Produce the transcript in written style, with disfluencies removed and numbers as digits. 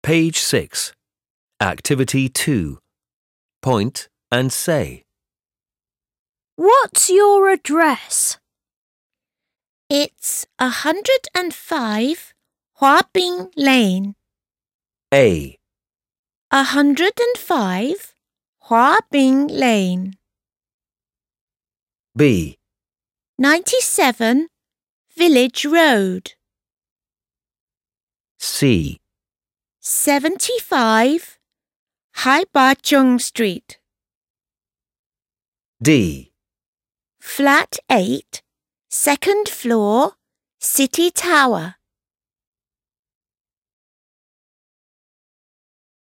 Page 6. Activity 2. Point and say. What's your address? It's 105 Huabing Lane. A. 105 Huabing Lane. B. 97 Village Road. C. 75 Hai Ba Chung Street. D. Flat 8, second floor, City Tower.